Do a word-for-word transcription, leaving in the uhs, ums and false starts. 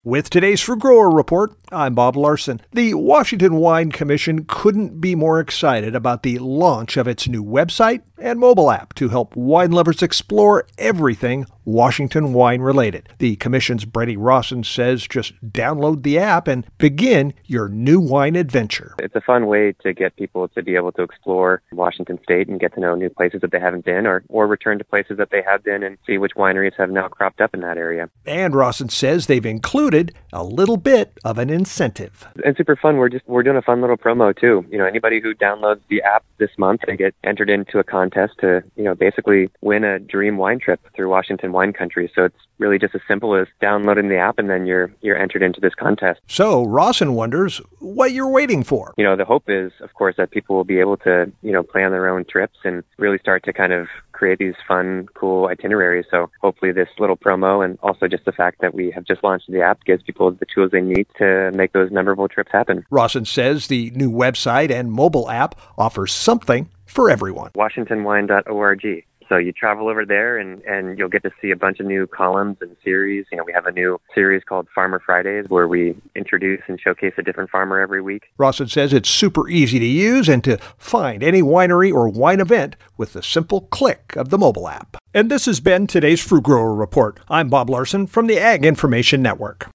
With today's Fruit Grower Report, I'm Bob Larson. The Washington Wine Commission couldn't be more excited about the launch of its new website and mobile app to help wine lovers explore everything Washington wine related. The Commission's Brady Rawson says just download the app and begin your new wine adventure. It's a fun way to get people to be able to explore Washington State and get to know new places that they haven't been, or, or return to places that they have been and see which wineries have now cropped up in that area. And Rawson says they've included a little bit of an incentive. And super fun. We're just we're doing a fun little promo too. You know, anybody who downloads the app this month, they get entered into a contest to, you know, basically win a dream wine trip through Washington wine country. So it's really just as simple as downloading the app and then you're you're entered into this contest. So Rawson wonders what you're waiting for. You know, the hope is, of course, that people will be able to, you know, plan their own trips and really start to kind of create these fun, cool itineraries. So hopefully this little promo and also just the fact that we have just launched the app gives people the tools they need to make those memorable trips happen. Rawson says the new website and mobile app offers something for everyone. Washington wine dot org. So you travel over there and, and you'll get to see a bunch of new columns and series. You know, we have a new series called Farmer Fridays where we introduce and showcase a different farmer every week. Rawson says it's super easy to use and to find any winery or wine event with the simple click of the mobile app. And this has been today's Fruit Grower Report. I'm Bob Larson from the Ag Information Network.